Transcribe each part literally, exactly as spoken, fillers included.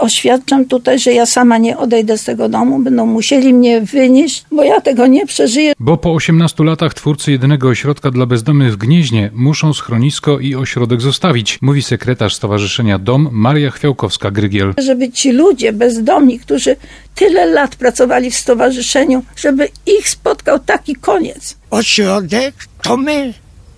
oświadczam tutaj, że ja sama nie odejdę z tego domu, będą musieli mnie wynieść, bo ja tego nie przeżyję. Bo po osiemnastu latach twórcy jedynego ośrodka dla bezdomnych w Gnieźnie muszą schronisko i ośrodek zostawić, mówi sekretarz Stowarzyszenia Dom Maria Chwiałkowska-Grygiel. Żeby ci ludzie bezdomni, którzy tyle lat pracowali w stowarzyszeniu, żeby ich spotkał taki koniec. Ośrodek to my,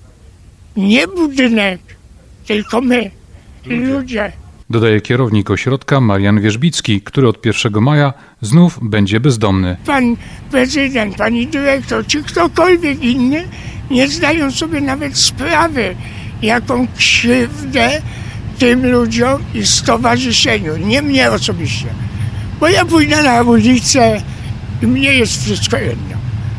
nie budynek, tylko my, ludzie. Dodaje kierownik ośrodka Marian Wierzbicki, który od pierwszego maja znów będzie bezdomny. Pan prezydent, pani dyrektor, czy ktokolwiek inny nie zdają sobie nawet sprawy, jaką krzywdę tym ludziom i stowarzyszeniu, nie mnie osobiście. Bo ja pójdę na ulicę i mnie jest wszystko jedno.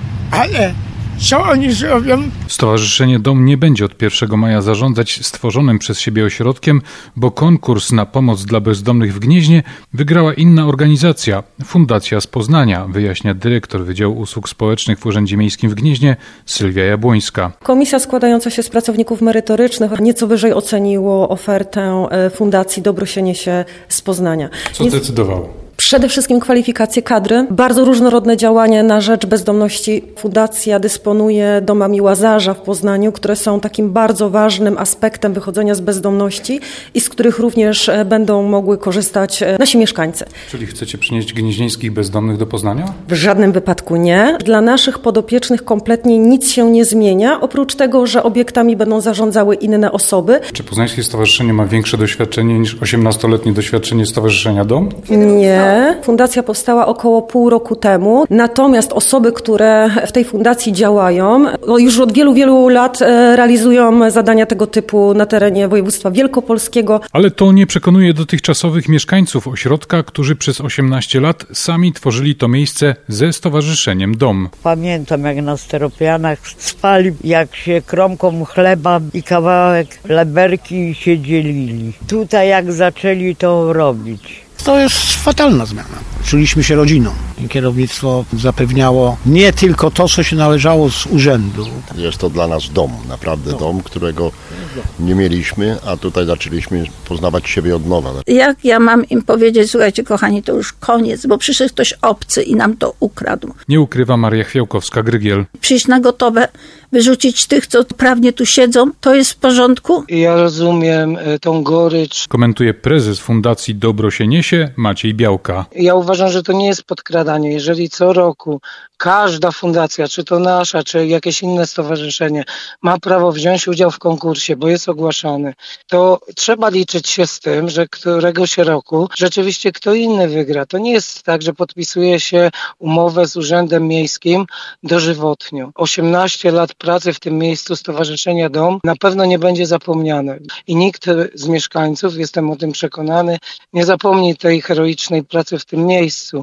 Ale co oni zrobią? Stowarzyszenie Dom nie będzie od pierwszego maja zarządzać stworzonym przez siebie ośrodkiem, bo konkurs na pomoc dla bezdomnych w Gnieźnie wygrała inna organizacja, Fundacja z Poznania, wyjaśnia dyrektor Wydziału Usług Społecznych w Urzędzie Miejskim w Gnieźnie Sylwia Jabłońska. Komisja składająca się z pracowników merytorycznych nieco wyżej oceniło ofertę Fundacji Dobro się niesie z Poznania. Co zdecydowało? Przede wszystkim kwalifikacje kadry, bardzo różnorodne działanie na rzecz bezdomności. Fundacja dysponuje domami Łazarza w Poznaniu, które są takim bardzo ważnym aspektem wychodzenia z bezdomności i z których również będą mogły korzystać nasi mieszkańcy. Czyli chcecie przynieść gnieźnieńskich bezdomnych do Poznania? W żadnym wypadku nie. Dla naszych podopiecznych kompletnie nic się nie zmienia, oprócz tego, że obiektami będą zarządzały inne osoby. Czy Poznańskie Stowarzyszenie ma większe doświadczenie niż osiemnastoletnie doświadczenie Stowarzyszenia Dom? Nie. Fundacja powstała około pół roku temu, natomiast osoby, które w tej fundacji działają, już od wielu, wielu lat realizują zadania tego typu na terenie województwa wielkopolskiego. Ale to nie przekonuje dotychczasowych mieszkańców ośrodka, którzy przez osiemnaście lat sami tworzyli to miejsce ze Stowarzyszeniem Dom. Pamiętam, jak na steropianach spali, jak się kromką chleba i kawałek leberki się dzielili. Tutaj jak zaczęli to robić. To jest fatalna zmiana. Czuliśmy się rodziną. Kierownictwo zapewniało nie tylko to, co się należało z urzędu. Jest to dla nas dom, naprawdę dom, dom którego nie mieliśmy, a tutaj zaczęliśmy poznawać siebie od nowa. Jak ja mam im powiedzieć, słuchajcie kochani, to już koniec, bo przyszedł ktoś obcy i nam to ukradł. Nie ukrywa Maria Chwiałkowska-Grygiel. Przyjść na gotowe, wyrzucić tych, co prawnie tu siedzą, to jest w porządku? Ja rozumiem tą gorycz. Komentuje prezes Fundacji Dobro się niesie Maciej Białka. Ja uważam, że to nie jest podkradanie. Jeżeli co roku każda fundacja, czy to nasza, czy jakieś inne stowarzyszenie ma prawo wziąć udział w konkursie, bo jest ogłaszany, to trzeba liczyć się z tym, że któregoś roku rzeczywiście kto inny wygra. To nie jest tak, że podpisuje się umowę z Urzędem Miejskim dożywotnio. osiemnaście lat pracy w tym miejscu Stowarzyszenia Dom na pewno nie będzie zapomniane. I nikt z mieszkańców, jestem o tym przekonany, nie zapomni tej heroicznej pracy w tym miejscu.